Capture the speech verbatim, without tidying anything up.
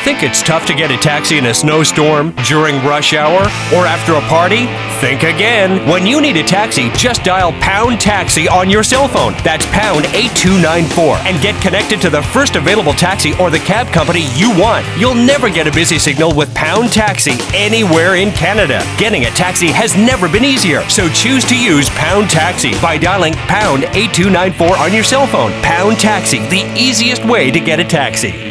Think it's tough to get a taxi in a snowstorm, during rush hour, or after a party? Think again. When you need a taxi, just dial pound taxi on your cell phone. That's pound eight two nine four and get connected to the first available taxi or the cab company you want. You'll never get a busy signal with pound taxi anywhere in Canada. Getting a taxi has never been easier, so choose to use pound taxi by dialing pound eight two nine four on your cell phone. Pound taxi, the easiest way to get a taxi.